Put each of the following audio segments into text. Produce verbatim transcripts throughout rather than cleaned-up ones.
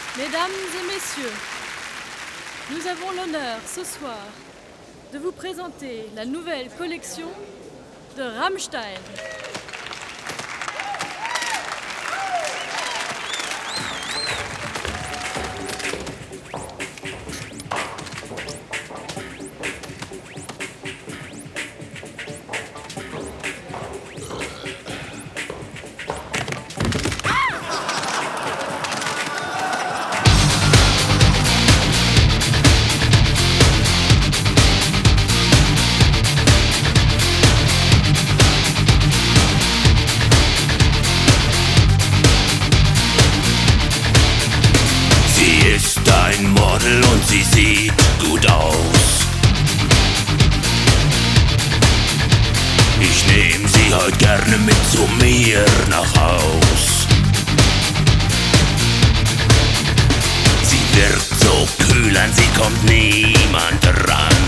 Mesdames et messieurs, nous avons l'honneur ce soir de vous présenter la nouvelle collection de Rammstein. Ein Model und sie sieht gut aus. Ich nehm sie heute gerne mit zu mir nach Haus. Sie wirkt so kühl, an sie kommt niemand ran.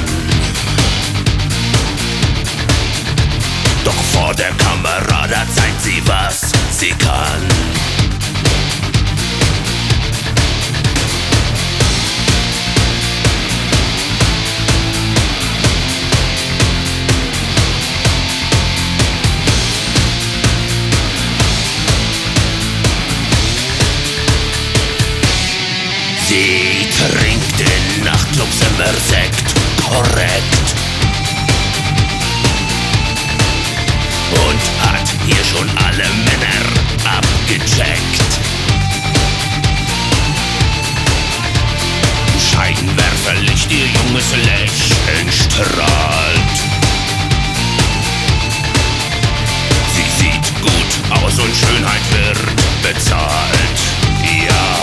Doch vor der Kamera, da zeigt sie, was sie kann. Sie trinkt in Nachtclubs immer Sekt, korrekt. Und hat hier schon alle Männer abgecheckt. Scheinwerferlicht, ihr junges Lächeln strahlt. Sie sieht gut aus und Schönheit wird bezahlt. Ja.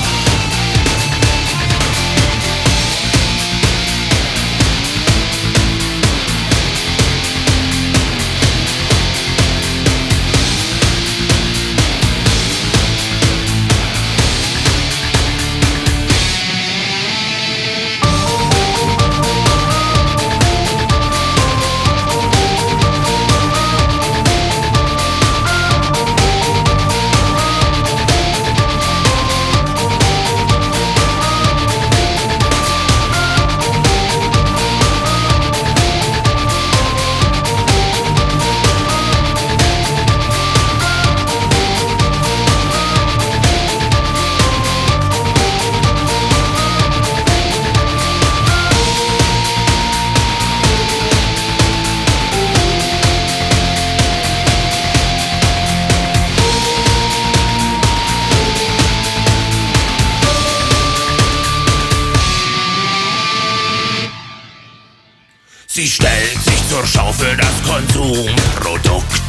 Sie stellt sich zur Schau für das Konsumprodukt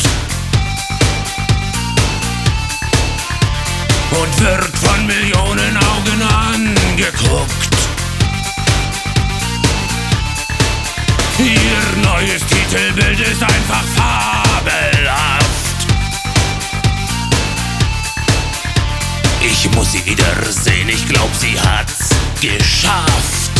und wird von Millionen Augen angeguckt. Ihr neues Titelbild ist einfach fabelhaft. Ich muss sie wiedersehen, ich glaub, sie hat's geschafft.